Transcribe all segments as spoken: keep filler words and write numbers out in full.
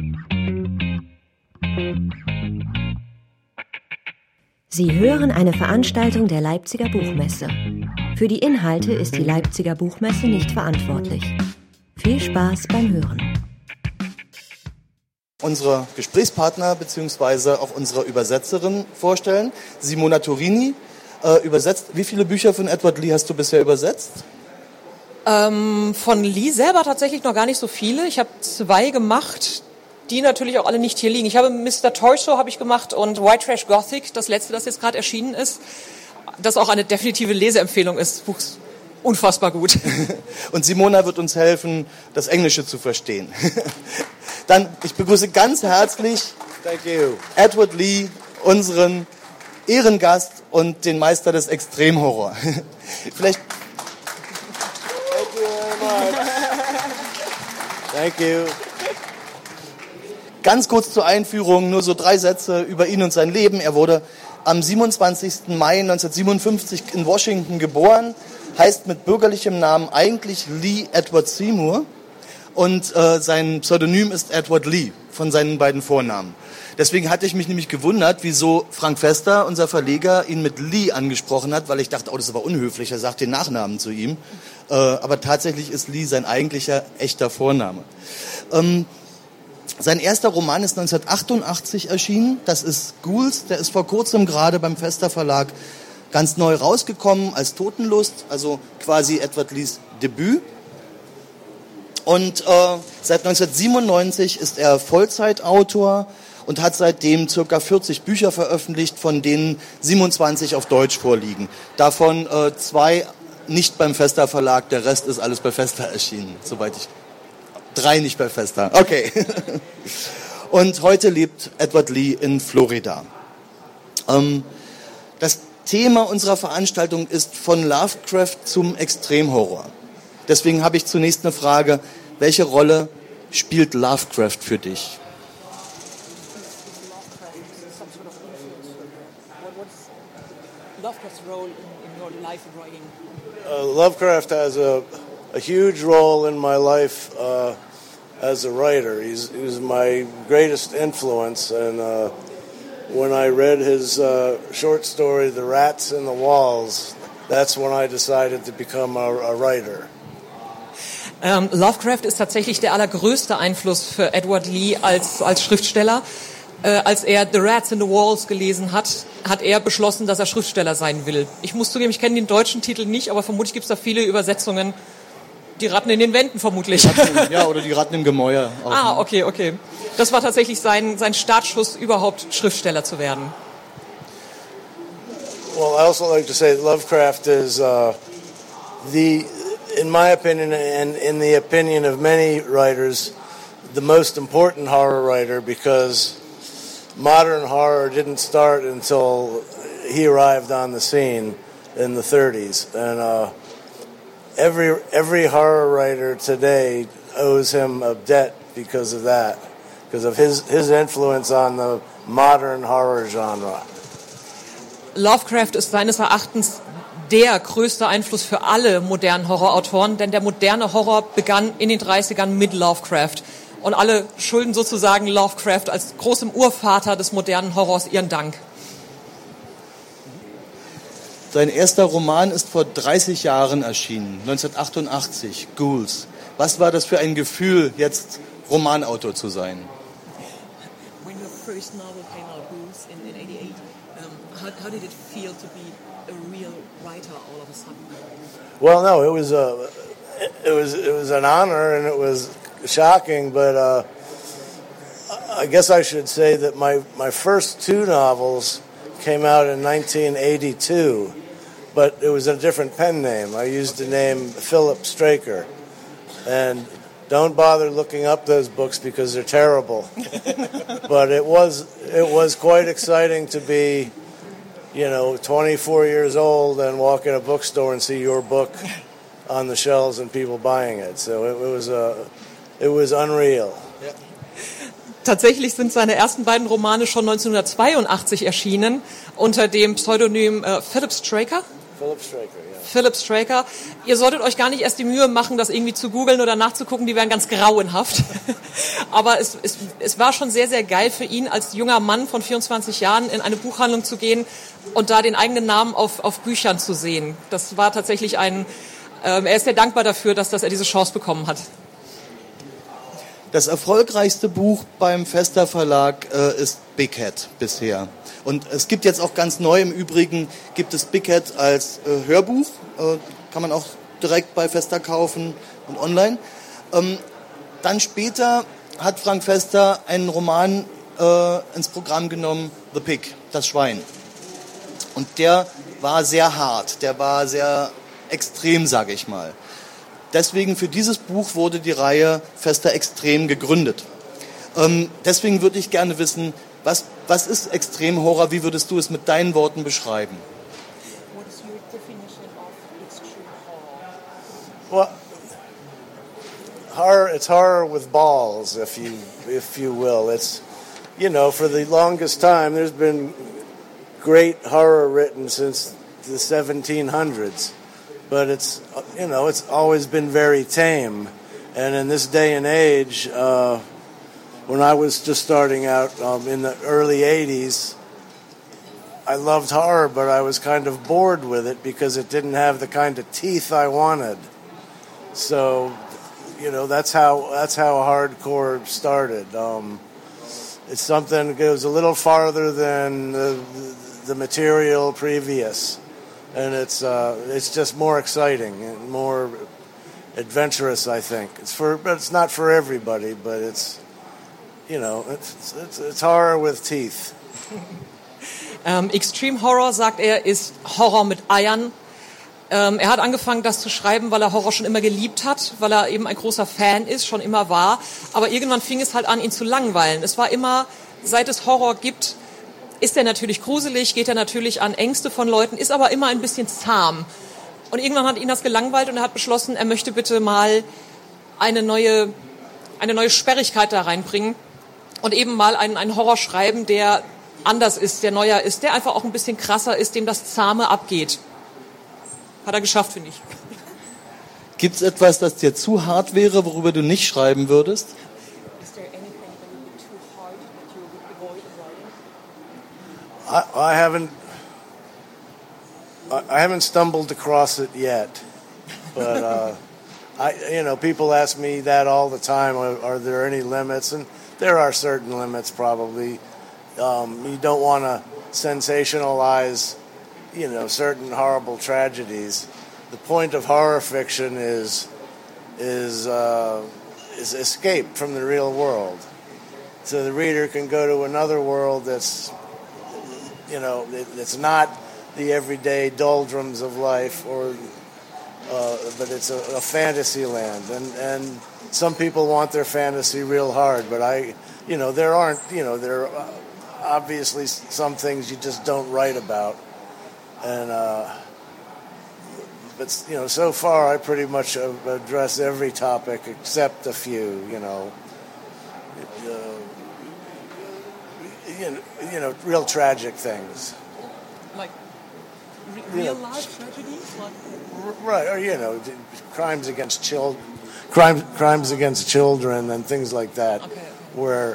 Sie hören eine Veranstaltung der Leipziger Buchmesse. Für die Inhalte ist die Leipziger Buchmesse nicht verantwortlich. Viel Spaß beim Hören. Unsere Gesprächspartner bzw. auch unsere Übersetzerin vorstellen. Simona Turini äh, übersetzt. Wie viele Bücher von Edward Lee hast du bisher übersetzt? Ähm, von Lee selber tatsächlich noch gar nicht so viele. Ich habe zwei gemacht, die natürlich auch alle nicht hier liegen. Ich habe Mister Torso habe ich gemacht und White Trash Gothic, das letzte, das jetzt gerade erschienen ist. Das auch eine definitive Leseempfehlung ist. Das Buch ist unfassbar gut. Und Simona wird uns helfen, das Englische zu verstehen. Dann, ich begrüße ganz herzlich Thank you. Edward Lee, unseren Ehrengast und den Meister des Extremhorror. Vielleicht. Thank you very much. Thank you. Ganz kurz zur Einführung, nur so drei Sätze über ihn und sein Leben. Er wurde am siebenundzwanzigsten Mai neunzehnhundertsiebenundfünfzig in Washington geboren, heißt mit bürgerlichem Namen eigentlich Lee Edward Seymour und äh, sein Pseudonym ist Edward Lee von seinen beiden Vornamen. Deswegen hatte ich mich nämlich gewundert, wieso Frank Fester, unser Verleger, ihn mit Lee angesprochen hat, weil ich dachte, oh, das ist aber unhöflich, er sagt den Nachnamen zu ihm. Äh, aber tatsächlich ist Lee sein eigentlicher, echter Vorname. Ähm, Sein erster Roman ist neunzehnhundertachtundachtzig erschienen, das ist Ghouls, der ist vor kurzem gerade beim Fester Verlag ganz neu rausgekommen als Totenlust, also quasi Edward Lees Debüt. Und äh, seit neunzehnhundertsiebenundneunzig ist er Vollzeitautor und hat seitdem circa vierzig Bücher veröffentlicht, von denen siebenundzwanzig auf Deutsch vorliegen. Davon äh, zwei nicht beim Fester Verlag, der Rest ist alles bei Fester erschienen, soweit ich... Drei nicht bei Fester. Okay. Und heute lebt Edward Lee in Florida. Ähm, das Thema unserer Veranstaltung ist von Lovecraft zum Extremhorror. Deswegen habe ich zunächst eine Frage. Welche Rolle spielt Lovecraft für dich? Lovecraft's role in, in your life and writing? Uh, Lovecraft has a, a huge role in my life uh, as a writer. He's, he's my greatest influence, and uh, when I read his uh, short story, The Rats in the Walls, that's when I decided to become a, a writer. Ähm, Lovecraft ist tatsächlich der allergrößte Einfluss für Edward Lee als, als Schriftsteller. Äh, als er The Rats in the Walls gelesen hat, hat er beschlossen, dass er Schriftsteller sein will. Ich muss zugeben, ich kenne den deutschen Titel nicht, aber vermutlich gibt es da viele Übersetzungen. Die Ratten in den Wänden vermutlich. Ja, oder die Ratten im Gemäuer. Auch. Ah, okay, okay. Das war tatsächlich sein, sein Startschuss, überhaupt Schriftsteller zu werden. Well, I also like to say that Lovecraft is uh, the, in my opinion, and in the opinion of many writers, the most important horror writer, because modern horror didn't start until he arrived on the scene in the thirties, and uh, every every horror writer today owes him a debt because of that, because of his his influence on the modern horror genre. Lovecraft ist seines Erachtens der größte Einfluss für alle modernen Horrorautoren, denn der moderne Horror begann in den dreißigern mit Lovecraft. Und alle schulden sozusagen Lovecraft als großem Urvater des modernen Horrors ihren Dank. Sein erster Roman ist vor dreißig Jahren erschienen, neunzehnhundertachtundachtzig, Ghouls. Was war das für ein Gefühl, jetzt Romanautor zu sein? When your first novel came out, Ghouls, in, in eighty-eight, um, how, how did it feel to be a real writer all of a sudden? Well, no, it was a, it was it was an honor, and it was shocking, but uh, I guess I should say that my, my first two novels came out in nineteen eighty-two, but it was a different pen name. I used the name Philip Straker, and don't bother looking up those books because they're terrible. But it was it was quite exciting to be, you know, twenty-four years old and walk in a bookstore and see your book on the shelves and people buying it. So it, it was a It was unreal. Tatsächlich sind seine ersten beiden Romane schon neunzehnhundertzweiundachtzig erschienen unter dem Pseudonym äh, Philip Straker. Philip Straker, ja. Philip Straker. Ihr solltet euch gar nicht erst die Mühe machen, das irgendwie zu googeln oder nachzugucken, die wären ganz grauenhaft. Aber es, es, es war schon sehr, sehr geil für ihn, als junger Mann von vierundzwanzig Jahren in eine Buchhandlung zu gehen und da den eigenen Namen auf, auf Büchern zu sehen. Das war tatsächlich ein, ähm, er ist sehr dankbar dafür, dass, dass er diese Chance bekommen hat. Das erfolgreichste Buch beim Vesta Verlag äh, ist Big Head bisher. Und es gibt jetzt auch ganz neu, im Übrigen gibt es Big Head als äh, Hörbuch, äh, kann man auch direkt bei Vesta kaufen und online. Ähm, dann später hat Frank Vesta einen Roman äh, ins Programm genommen, The Pig, das Schwein. Und der war sehr hart, der war sehr extrem, sage ich mal. Deswegen für dieses Buch wurde die Reihe Vesta Extrem gegründet. Ähm, deswegen würde ich gerne wissen, was, was ist Extremhorror? Wie würdest du es mit deinen Worten beschreiben? What is your definition of extreme horror? Well, horror, it's horror with balls, if you, if you will. It's, you know, for the longest time, there's been great horror written since the seventeen hundreds. But it's, you know, it's always been very tame. And in this day and age, uh, when I was just starting out um, in the early eighties, I loved horror, but I was kind of bored with it because it didn't have the kind of teeth I wanted. So, you know, that's how that's how hardcore started. Um, it's something that goes a little farther than the, the material previous. And it's uh, it's just more exciting and more adventurous, I think. It's for, but it's not for everybody. But it's, you know, it's it's, it's horror with teeth. Ähm, Extreme Horror, sagt er, ist Horror mit Eiern. Ähm, er hat angefangen, das zu schreiben, weil er Horror schon immer geliebt hat, weil er eben ein großer Fan ist, schon immer war. Aber irgendwann fing es halt an, ihn zu langweilen. Es war immer, seit es Horror gibt, ist er natürlich gruselig, geht er natürlich an Ängste von Leuten, ist aber immer ein bisschen zahm. Und irgendwann hat ihn das gelangweilt und er hat beschlossen, er möchte bitte mal eine neue, eine neue Sperrigkeit da reinbringen und eben mal einen, einen Horror schreiben, der anders ist, der neuer ist, der einfach auch ein bisschen krasser ist, dem das Zahme abgeht. Hat er geschafft, finde ich. Gibt es etwas, das dir zu hart wäre, worüber du nicht schreiben würdest? I, I haven't, I haven't stumbled across it yet, but uh, I, you know, people ask me that all the time. Are, are there any limits? And there are certain limits, probably. Um, you don't want to sensationalize, you know, certain horrible tragedies. The point of horror fiction is is uh, is escape from the real world, so the reader can go to another world that's, you know, it, it's not the everyday doldrums of life, or uh, but it's a, a fantasy land, and and some people want their fantasy real hard, but I, you know, there aren't, you know, there are obviously some things you just don't write about, and uh, but you know, so far I pretty much address every topic except a few, you know. Uh, You know, you know, real tragic things. Like re- real yeah. life tragedies? Like... Right, or, you know, crimes against children, crimes, crimes against children and things like that, okay, okay. Where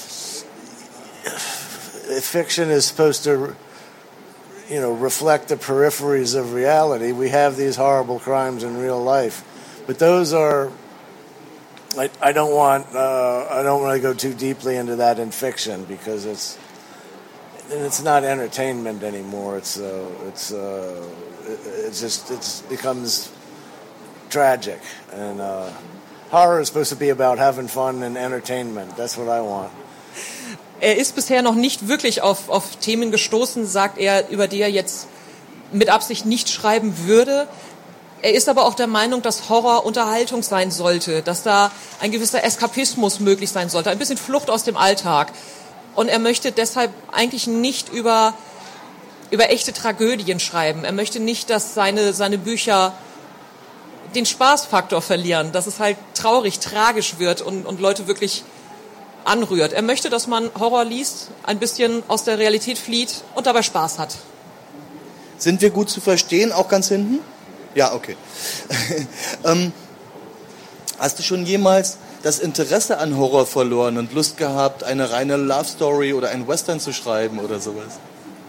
fiction is supposed to, you know, reflect the peripheries of reality. We have these horrible crimes in real life, but those are, I, I don't want uh, I don't want to go too deeply into that in fiction because it's it's not entertainment anymore. It's uh, it's uh, it, it's just it becomes tragic, and uh, horror is supposed to be about having fun and entertainment. That's what I want. Er ist bisher noch nicht wirklich auf, auf Themen gestoßen, sagt er, über die er jetzt mit Absicht nicht schreiben würde. Er ist aber auch der Meinung, dass Horror Unterhaltung sein sollte, dass da ein gewisser Eskapismus möglich sein sollte, ein bisschen Flucht aus dem Alltag. Und er möchte deshalb eigentlich nicht über, über echte Tragödien schreiben. Er möchte nicht, dass seine, seine Bücher den Spaßfaktor verlieren, dass es halt traurig, tragisch wird und, und Leute wirklich anrührt. Er möchte, dass man Horror liest, ein bisschen aus der Realität flieht und dabei Spaß hat. Sind wir gut zu verstehen, auch ganz hinten? Ja, okay. ähm, hast du schon jemals das Interesse an Horror verloren und Lust gehabt, eine reine Love Story oder ein Western zu schreiben oder sowas?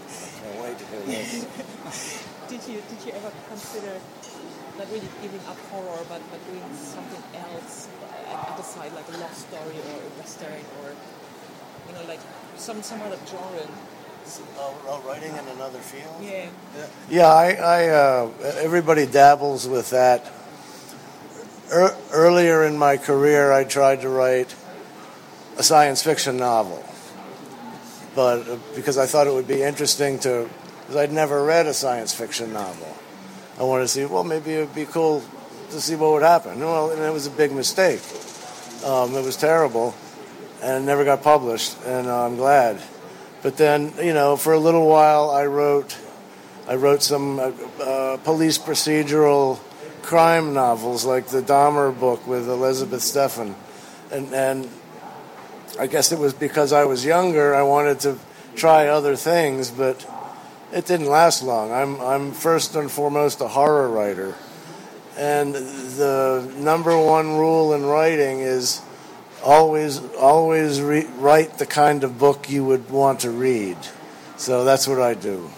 Did you did you ever consider not really giving up horror, but, but doing something else at the side, like a love story or a western, or you know, like some some other genre? Oh, oh, writing in another field? Yeah. Yeah, I, I uh, everybody dabbles with that. Er, earlier in my career, I tried to write a science fiction novel, but uh, because I thought it would be interesting to, because I'd never read a science fiction novel, I wanted to see, well, maybe it would be cool to see what would happen. Well, and it was a big mistake. Um, it was terrible, and it never got published, and uh, I'm glad. But then, you know, for a little while, I wrote, I wrote some uh, uh, police procedural crime novels, like the Dahmer book with Elizabeth Steffen, and and I guess it was because I was younger, I wanted to try other things, but it didn't last long. I'm I'm first and foremost a horror writer, and the number one rule in writing is always always re- write the kind of book you would want to read. So that's what I do.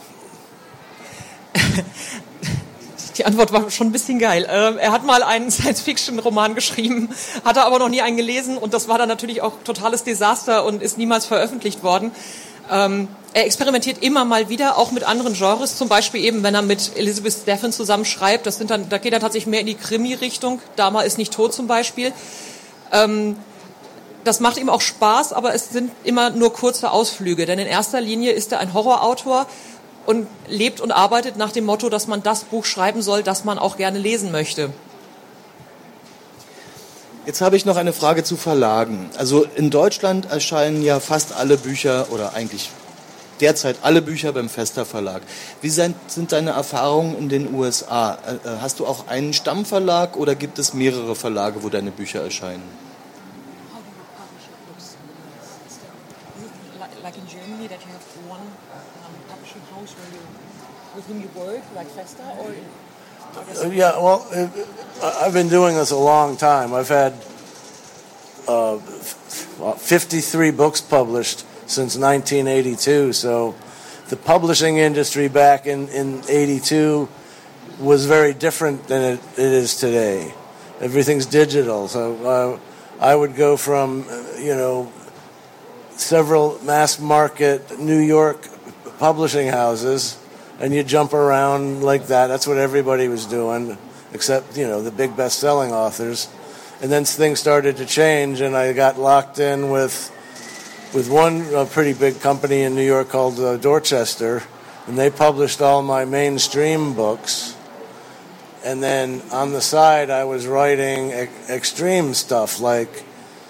Die Antwort war schon ein bisschen geil. Ähm, er hat mal einen Science-Fiction-Roman geschrieben, hat er aber noch nie einen gelesen und das war dann natürlich auch totales Desaster und ist niemals veröffentlicht worden. Ähm, er experimentiert immer mal wieder, auch mit anderen Genres, zum Beispiel eben, wenn er mit Elizabeth Steffen zusammen schreibt, das sind dann, da geht er tatsächlich mehr in die Krimi-Richtung, Dahmer ist nicht tot zum Beispiel. Ähm, das macht ihm auch Spaß, aber es sind immer nur kurze Ausflüge, denn in erster Linie ist er ein Horrorautor und lebt und arbeitet nach dem Motto, dass man das Buch schreiben soll, das man auch gerne lesen möchte. Jetzt habe ich noch eine Frage zu Verlagen. Also in Deutschland erscheinen ja fast alle Bücher oder eigentlich derzeit alle Bücher beim Vesta Verlag. Wie sind, sind deine Erfahrungen in den U S A? Hast du auch einen Stammverlag oder gibt es mehrere Verlage, wo deine Bücher erscheinen? Like in Germany, that you have one um, publishing house where you, with whom you work, like Vesta, or? Uh, yeah, well, it, I've been doing this a long time. I've had uh, fifty-three books published since nineteen eighty-two. So the publishing industry back in, in eighty-two was very different than it, it is today. Everything's digital. So uh, I would go from, you know, several mass market New York publishing houses, and you jump around like that. That's what everybody was doing, except, you know, the big best-selling authors. And then things started to change, and I got locked in with with one uh, pretty big company in New York called uh, Dorchester, and they published all my mainstream books. And then on the side, I was writing e- extreme stuff like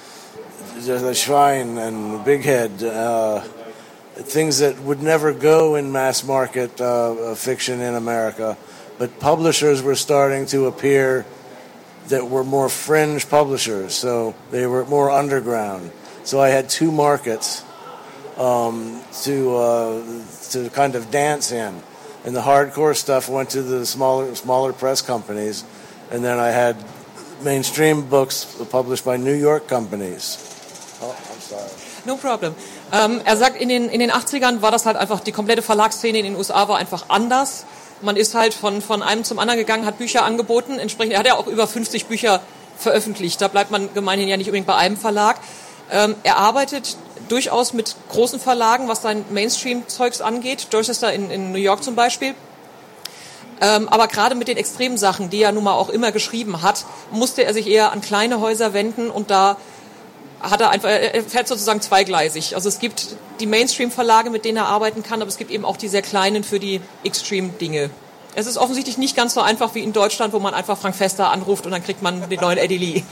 The Schwein and Big Head, uh, things that would never go in mass market uh, fiction in America. But publishers were starting to appear that were more fringe publishers, so they were more underground. So I had two markets um, to uh, to kind of dance in, and the hardcore stuff went to the smaller smaller press companies, and then I had mainstream books published by New York companies. Oh, I'm sorry. No problem. Ähm, er sagt, in den, in den achtzigern war das halt einfach, die komplette Verlagsszene in den U S A war einfach anders. Man ist halt von, von einem zum anderen gegangen, hat Bücher angeboten. Entsprechend, er hat ja auch über fünfzig Bücher veröffentlicht. Da bleibt man gemeinhin ja nicht unbedingt bei einem Verlag. Ähm, er arbeitet durchaus mit großen Verlagen, was sein Mainstream-Zeugs angeht. Dorchester in, in New York zum Beispiel. Ähm, aber gerade mit den extremen Sachen, die er nun mal auch immer geschrieben hat, musste er sich eher an kleine Häuser wenden und da hat er einfach, er fährt sozusagen zweigleisig. Also es gibt die Mainstream-Verlage, mit denen er arbeiten kann, aber es gibt eben auch die sehr kleinen für die Extreme-Dinge. Es ist offensichtlich nicht ganz so einfach wie in Deutschland, wo man einfach Frank Vesta anruft und dann kriegt man den neuen Eddie Lee.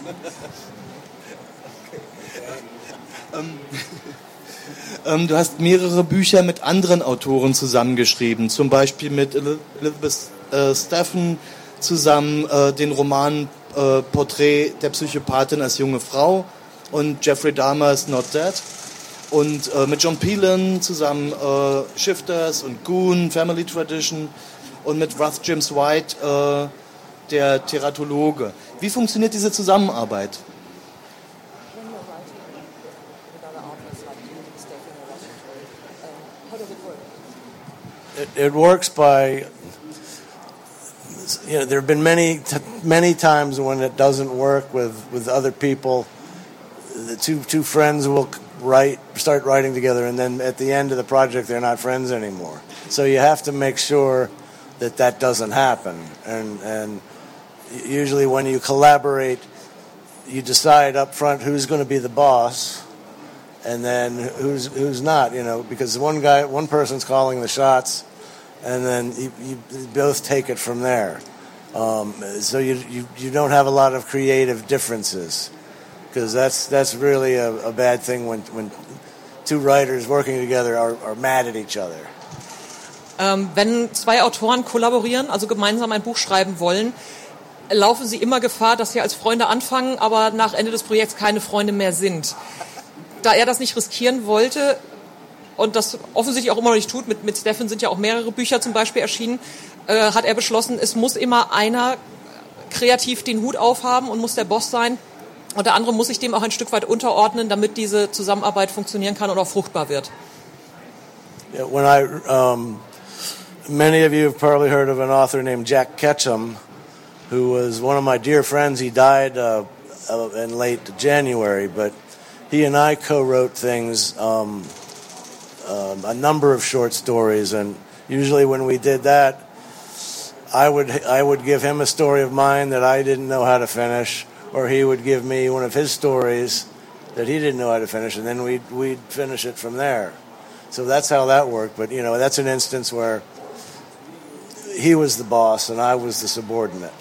ähm, ähm, du hast mehrere Bücher mit anderen Autoren zusammengeschrieben, zum Beispiel mit Elizabeth äh, Steffen zusammen äh, den Roman äh, Porträt der Psychopathin als junge Frau und Jeffrey Dahmer's Not Dead. Und äh, mit John Phelan zusammen äh, Shifters und Goon, Family Tradition und mit Ruth James White, äh, der Teratologe. Wie funktioniert diese Zusammenarbeit? It, it works by, you know, there have been many, many times when it doesn't work with, with other people. The two two friends will write, start writing together, and then at the end of the project, they're not friends anymore. So you have to make sure that that doesn't happen. And and usually when you collaborate, you decide up front who's going to be the boss, and then who's who's not. You know, because one guy, one person's calling the shots, and then you, you both take it from there. Um, so you, you you don't have a lot of creative differences. Because that's that's really a, a bad thing when when two writers working together are, are mad at each other. Ähm, wenn zwei Autoren kollaborieren, also gemeinsam ein Buch schreiben wollen, laufen sie immer Gefahr, dass sie als Freunde anfangen, aber nach Ende des Projekts keine Freunde mehr sind. Da er das nicht riskieren wollte und das offensichtlich auch immer noch nicht tut, mit mit Stephen sind ja auch mehrere Bücher zum Beispiel erschienen, äh, hat er beschlossen, es muss immer einer kreativ den Hut aufhaben und muss der Boss sein. Und der andere muss sich dem auch ein Stück weit unterordnen, damit diese Zusammenarbeit funktionieren kann und auch fruchtbar wird. Yeah, when I, um, many of you have probably heard of an author named Jack Ketchum, who was one of my dear friends. He died uh, uh, in late January, but he and I co-wrote things, um, um, a number of short stories, and usually when we did that, I would I would give him a story of mine that I didn't know how to finish. Or he would give me one of his stories that he didn't know how to finish, and then we'd, we'd finish it from there. So that's how that worked. But, you know, that's an instance where he was the boss and I was the subordinate.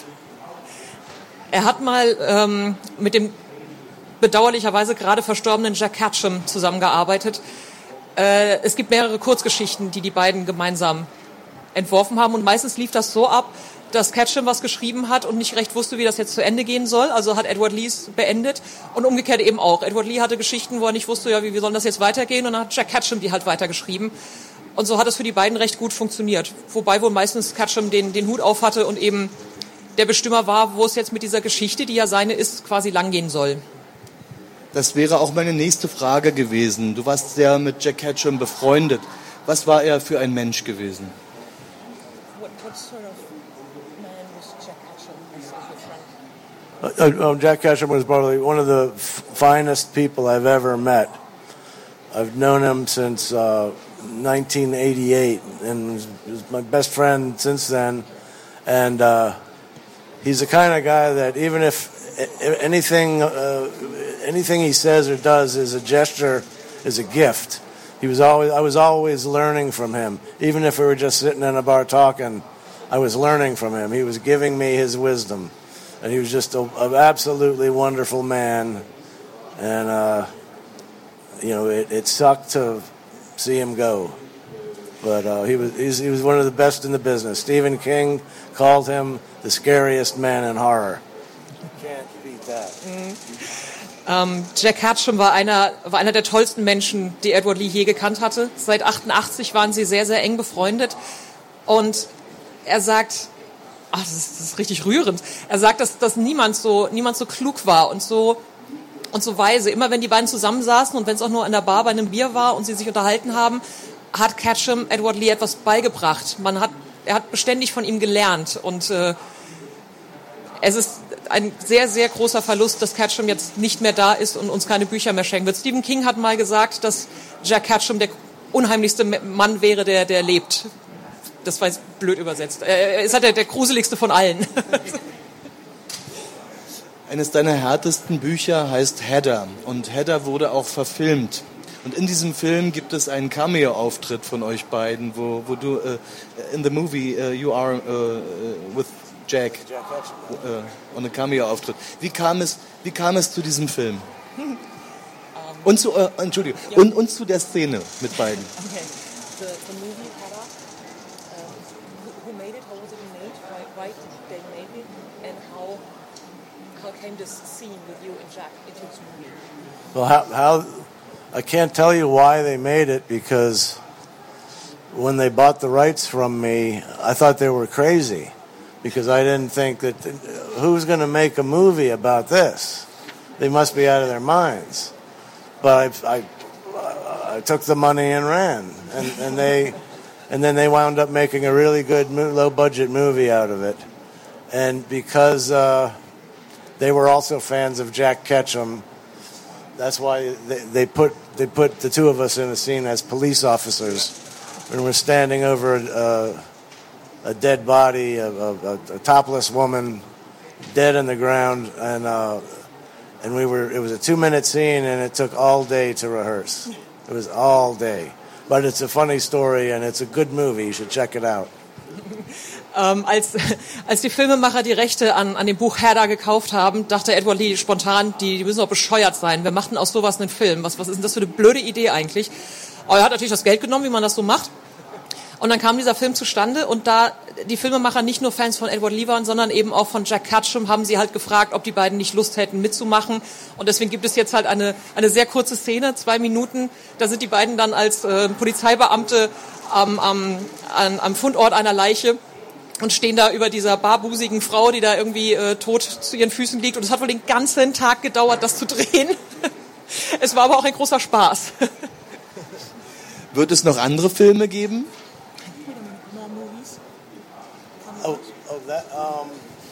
Er hat mal ähm, mit dem bedauerlicherweise gerade verstorbenen Jack Ketchum zusammengearbeitet. Äh, es gibt mehrere Kurzgeschichten, die die beiden gemeinsam entworfen haben. Und meistens lief das so ab, dass Ketchum was geschrieben hat und nicht recht wusste, wie das jetzt zu Ende gehen soll. Also hat Edward Lee es beendet und umgekehrt eben auch. Edward Lee hatte Geschichten, wo er nicht wusste, ja, wie, wie soll das jetzt weitergehen, und dann hat Jack Ketchum die halt weitergeschrieben. Und so hat es für die beiden recht gut funktioniert. Wobei wohl meistens Ketchum den, den Hut auf hatte und eben der Bestimmer war, wo es jetzt mit dieser Geschichte, die ja seine ist, quasi langgehen soll. Das wäre auch meine nächste Frage gewesen. Du warst sehr mit Jack Ketchum befreundet. Was war er für ein Mensch gewesen? What, what sort of man was Jack Ketchum as your friend? Uh, uh, Jack Ketchum was probably one of the f- finest people I've ever met. I've known him since uh, nineteen eighty-eight, and was, was my best friend since then. And uh, he's the kind of guy that even if, if anything, uh, anything he says or does is a gesture, is a gift. He was always, I was always learning from him. Even if we were just sitting in a bar talking, I was learning from him. He was giving me his wisdom. And he was just an absolutely wonderful man. And, uh, you know, it, it sucked to see him go. But uh, he was he's, he was one of the best in the business. Stephen King called him the scariest man in horror. Can't beat that. Mhm. Ähm, Jack Ketchum war einer, war einer der tollsten Menschen, die Edward Lee je gekannt hatte. Seit achtundachtzig waren sie sehr, sehr eng befreundet. Und er sagt, ach, das ist, das ist richtig rührend. Er sagt, dass, dass niemand so, niemand so klug war und so, und so weise. Immer wenn die beiden zusammensaßen und wenn es auch nur in der Bar bei einem Bier war und sie sich unterhalten haben, hat Ketchum Edward Lee etwas beigebracht. Man hat, er hat beständig von ihm gelernt, und äh, es ist ein sehr, sehr großer Verlust, dass Ketchum jetzt nicht mehr da ist und uns keine Bücher mehr schenken wird. Stephen King hat mal gesagt, dass Jack Ketchum der unheimlichste Mann wäre, der, der lebt. Das war jetzt blöd übersetzt. Er ist halt der, der gruseligste von allen. Eines deiner härtesten Bücher heißt Hedda, und Hedda wurde auch verfilmt. Und in diesem Film gibt es einen Cameo-Auftritt von euch beiden, wo, wo du, uh, in the movie, uh, you are uh, with Jack, uh, on a Cameo-Auftritt. Wie kam es, wie kam es zu diesem Film? Um, und zu, uh, Entschuldigung, ja. und, und zu der Szene mit beiden. Okay. The, the movie Hedda, um, who, who made it? How was it made? Why, why did they make it? And how how came this scene with you and Jack into this movie? Well, how how I can't tell you why they made it, because when they bought the rights from me, I thought they were crazy, because I didn't think that, who's going to make a movie about this? They must be out of their minds. But I, I, I took the money and ran, and, and they, and then they wound up making a really good low budget movie out of it. And because uh, they were also fans of Jack Ketchum, that's why they, they put they put the two of us in a scene as police officers. When we're standing over a, a dead body, a, a, a topless woman, dead in the ground, and uh, and we were. It was a two-minute scene, and it took all day to rehearse. It was all day, but it's a funny story, and it's a good movie. You should check it out. Ähm, als, als die Filmemacher die Rechte an, an dem Buch Herda gekauft haben, dachte Edward Lee spontan, die, die müssen doch bescheuert sein. Wir machten aus sowas einen Film. Was, was ist denn das für eine blöde Idee eigentlich? Aber er hat natürlich das Geld genommen, wie man das so macht. Und dann kam dieser Film zustande, und da die Filmemacher nicht nur Fans von Edward Lee waren, sondern eben auch von Jack Ketchum, haben sie halt gefragt, ob die beiden nicht Lust hätten mitzumachen. Und deswegen gibt es jetzt halt eine, eine sehr kurze Szene, zwei Minuten. Da sind die beiden dann als äh, Polizeibeamte am, am, an, am Fundort einer Leiche und stehen da über dieser barbusigen Frau, die da irgendwie äh, tot zu ihren Füßen liegt. Und es hat wohl den ganzen Tag gedauert, das zu drehen. Es war aber auch ein großer Spaß. Wird es noch andere Filme geben? Oh, oh that, um,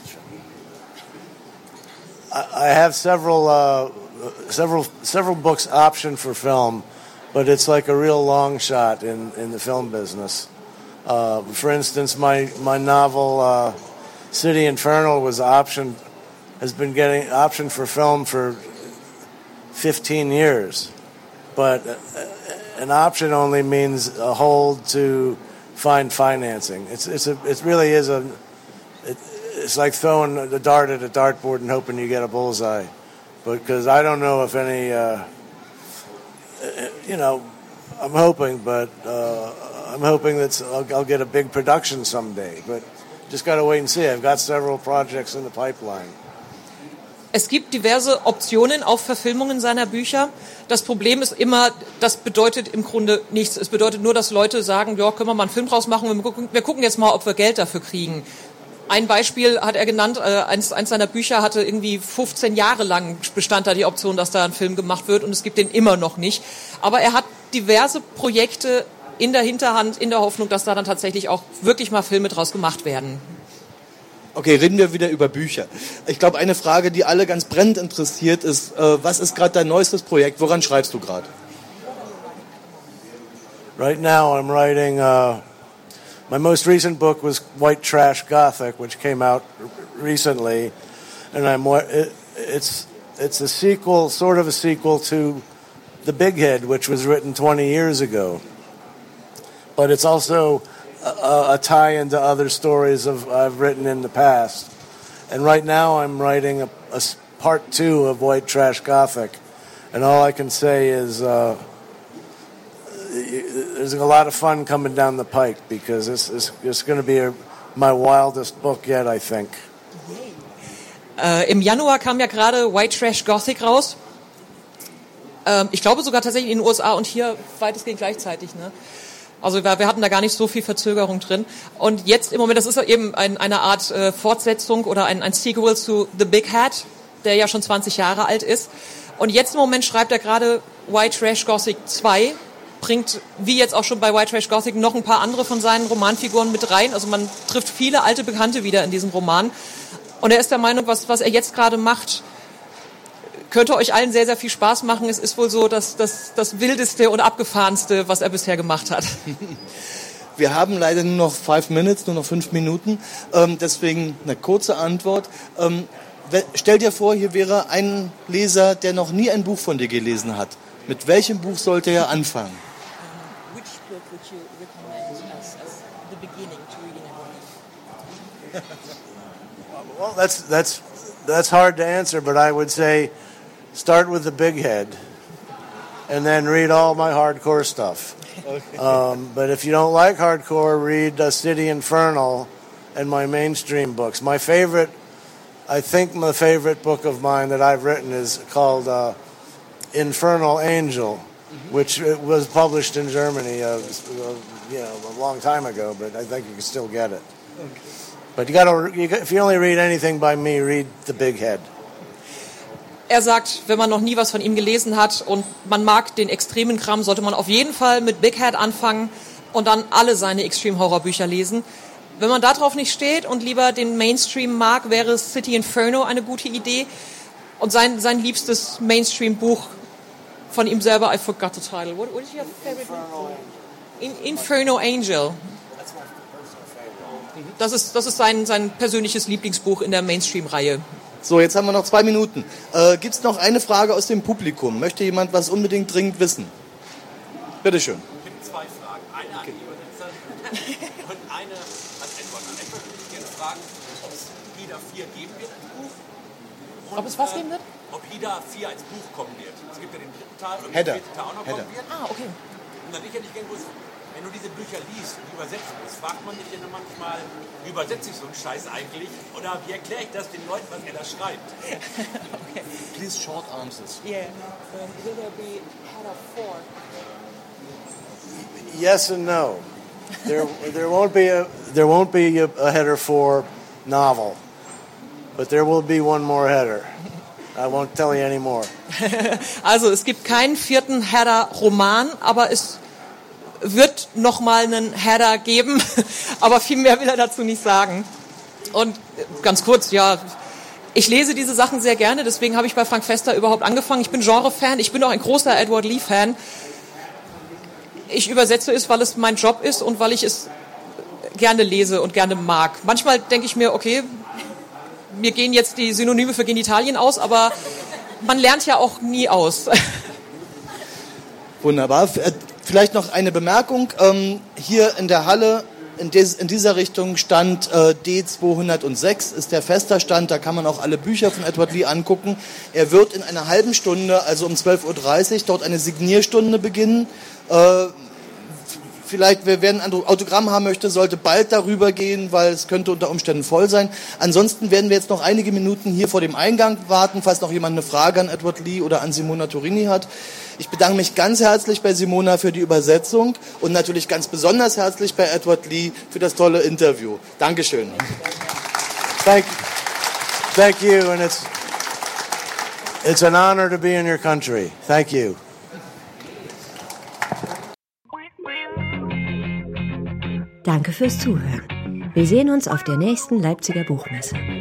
I, I have several, uh, several, several books optioned for film, but it's like a real long shot in, in the film business. Uh, for instance, my my novel uh, City Infernal was optioned, has been getting optioned for film for fifteen years, but an option only means a hold to find financing. It's it's a it really is a it, it's like throwing a dart at a dartboard and hoping you get a bullseye, because I don't know if any uh, you know I'm hoping, but. Uh, I'm hoping that I'll, I'll get a big production someday, but just got to wait and see. I've got several projects in the pipeline. Es gibt diverse Optionen auf Verfilmungen seiner Bücher. Das Problem ist immer, das bedeutet im Grunde nichts. Es bedeutet nur, dass Leute sagen, ja, können wir mal einen Film draus machen, wir gucken, wir gucken jetzt mal, ob wir Geld dafür kriegen. Ein Beispiel hat er genannt, äh, eins, eins seiner Bücher hatte irgendwie fünfzehn Jahre lang bestand da die Option, dass da ein Film gemacht wird, und es gibt den immer noch nicht. Aber er hat diverse Projekte in der Hinterhand, in der Hoffnung, dass da dann tatsächlich auch wirklich mal Filme draus gemacht werden. Okay, reden wir wieder über Bücher. Ich glaube, eine Frage, die alle ganz brennend interessiert, ist, äh, was ist gerade dein neuestes Projekt? Woran schreibst du gerade? Right now I'm writing, uh, my most recent book was White Trash Gothic, which came out recently, and I'm it, it's it's a sequel, sort of a sequel to The Big Head, which was written twenty years ago. But it's also a, a tie into other stories of, I've written in the past. And right now I'm writing a, a part two of White Trash Gothic. And all I can say is uh, there's a lot of fun coming down the pike, because it's, it's, it's going to be a, my wildest book yet, I think. Äh, Im Januar kam ja gerade White Trash Gothic raus. Ähm, ich glaube sogar tatsächlich in den U S A und hier weitestgehend gleichzeitig, ne? Also wir, wir hatten da gar nicht so viel Verzögerung drin. Und jetzt im Moment, das ist eben ein, eine Art äh, Fortsetzung oder ein, ein Sequel zu The Big Hat, der ja schon zwanzig Jahre alt ist. Und jetzt im Moment schreibt er gerade White Trash Gothic zwei, bringt, wie jetzt auch schon bei White Trash Gothic, noch ein paar andere von seinen Romanfiguren mit rein. Also man trifft viele alte Bekannte wieder in diesem Roman. Und er ist der Meinung, was, was er jetzt gerade macht, könnte euch allen sehr, sehr viel Spaß machen. Es ist wohl so das, das, das Wildeste und Abgefahrenste, was er bisher gemacht hat. Wir haben leider nur noch five minutes, nur noch fünf Minuten. Ähm, deswegen eine kurze Antwort. Ähm, stell dir vor, hier wäre ein Leser, der noch nie ein Buch von dir gelesen hat. Mit welchem Buch sollte er anfangen? Um, which book would you recommend as, as the beginning to reading a book? Well, that's that's that's hard to answer, but I would say start with The Big Head, and then read all my hardcore stuff. Okay. Um, but if you don't like hardcore, read uh, City Infernal and my mainstream books. My favorite, I think my favorite book of mine that I've written is called uh, Infernal Angel, which was published in Germany, uh, you know, a long time ago. But I think you can still get it. Okay. But you got to, you got, if you only read anything by me, read The Big Head. Er sagt, wenn man noch nie was von ihm gelesen hat und man mag den extremen Kram, sollte man auf jeden Fall mit Big Head anfangen und dann alle seine Extreme-Horror-Bücher lesen. Wenn man darauf nicht steht und lieber den Mainstream mag, wäre City Inferno eine gute Idee. Und sein, sein liebstes Mainstream-Buch von ihm selber, I forgot the title. What, what is your favorite book? In, Inferno Angel. Das ist, das ist sein, sein persönliches Lieblingsbuch in der Mainstream-Reihe. So, jetzt haben wir noch zwei Minuten. Äh, Gibt es noch eine Frage aus dem Publikum? Möchte jemand was unbedingt dringend wissen? Bitte schön. Ich habe zwei Fragen. Eine an die Übersetzer und eine an Edward. An Edward würde ich gerne fragen, ob es Hida vier geben wird als Buch. Und, ob es was geben wird? Ob Hida vier als Buch kommen wird. Es gibt ja den dritten Teil und Hedda. den vierten Teil auch noch Hedda. kommen wird. Ah, okay. Und dann ich hätte ich gerne gewusst, wenn du diese Bücher liest und übersetzen musst, fragt man dich ja manchmal, wie übersetze ich so einen Scheiß eigentlich? Oder wie erkläre ich das den Leuten, was er da schreibt? Okay. Please short answers. Yeah. Um, will there be Hedda four? Yes and no. There, there won't be a there won't be a, a Hedda four novel, but there will be one more Hedda. I won't tell you any more. Also es gibt keinen vierten Hedda-Roman, aber es wird noch mal einen Hedda geben, aber viel mehr will er dazu nicht sagen. Und ganz kurz, ja, ich lese diese Sachen sehr gerne, deswegen habe ich bei Frank Fester überhaupt angefangen. Ich bin Genre-Fan, ich bin auch ein großer Edward Lee-Fan. Ich übersetze es, weil es mein Job ist und weil ich es gerne lese und gerne mag. Manchmal denke ich mir, okay, mir gehen jetzt die Synonyme für Genitalien aus, aber man lernt ja auch nie aus. Wunderbar. Vielleicht noch eine Bemerkung. Ähm, hier in der Halle, in, des, in dieser Richtung Stand äh, D zweihundertsechs ist der fester Stand. Da kann man auch alle Bücher von Edward Lee angucken. Er wird in einer halben Stunde, also um zwölf Uhr dreißig, dort eine Signierstunde beginnen. Äh, Vielleicht, wer ein Autogramm haben möchte, sollte bald darüber gehen, weil es könnte unter Umständen voll sein. Ansonsten werden wir jetzt noch einige Minuten hier vor dem Eingang warten, falls noch jemand eine Frage an Edward Lee oder an Simona Turini hat. Ich bedanke mich ganz herzlich bei Simona für die Übersetzung und natürlich ganz besonders herzlich bei Edward Lee für das tolle Interview. Dankeschön. Thank, thank you, and it's it's an honor to be in your country. Thank you. Danke fürs Zuhören. Wir sehen uns auf der nächsten Leipziger Buchmesse.